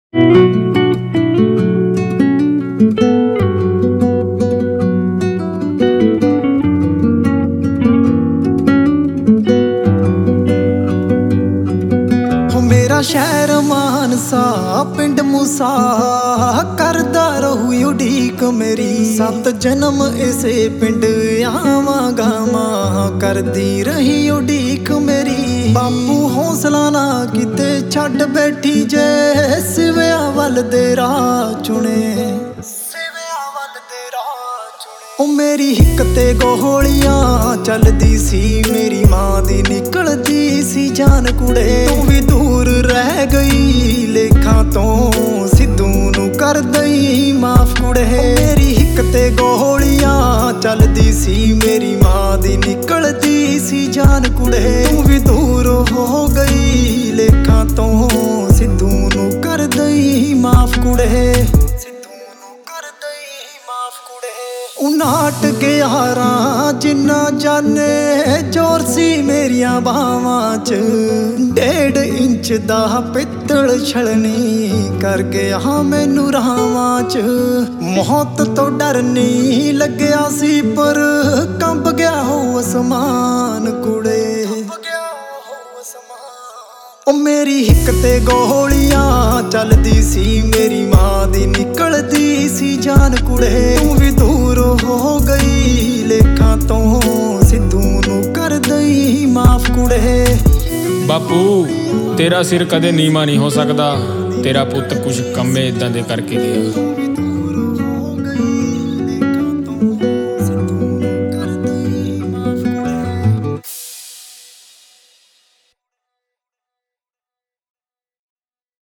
मेरा शहर मानसा पिंड मूसा करदा रहू उड़ीक मेरी। 7 जन्म इसे पिंड आवांगा मां करदी रही उड़ीक मेरी। बापू हौसला ना किते छड्ड बैठी जे सिविया वल दे राह चुने। ओ मेरी हिक ते गोलियां चलदी सी मेरी मां दी निकलदी सी जान कुड़े। तू भी दूर रह गई लेखा तो सिद्धू नू कर दई माफ कुड़े। मेरी हिक ते गोलियां चलदी सी मेरी मां दी निकलदी सी जान कुड़े। तू भी दूर हो गई लेखा तो सिद्धू नू कर दई माफ कुड़े। 59 जिन्ना जाने जोर सी मेरिया बावां च। 1.5 इंच दा पित्तल छलनी कर गया मैनू रावां च। मौत तो डर नहीं लग्या सी पर कंब गया हो आसमान कुड़े। ओ मेरी हिक ते गोलियां चलदी सी मेरी मां दी निकलदी सी जान कुड़े। तू भी दूर हो गई लेखा तो सिद्धू नू कर दई माफ कुड़े। बापू तेरा सिर कदे नीमा नहीं हो सकदा। तेरा पुੱਤ कुछ ਕੰਮੇ इदां दे करके गया।